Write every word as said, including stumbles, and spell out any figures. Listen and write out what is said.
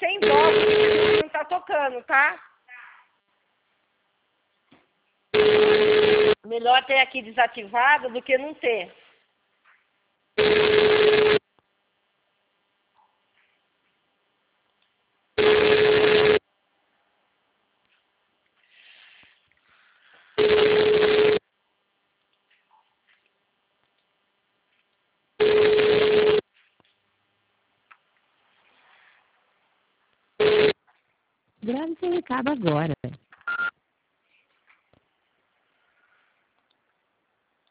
sem dó, porque não tá tocando, tá? Melhor ter aqui desativado do que não ter. Grave seu recado agora.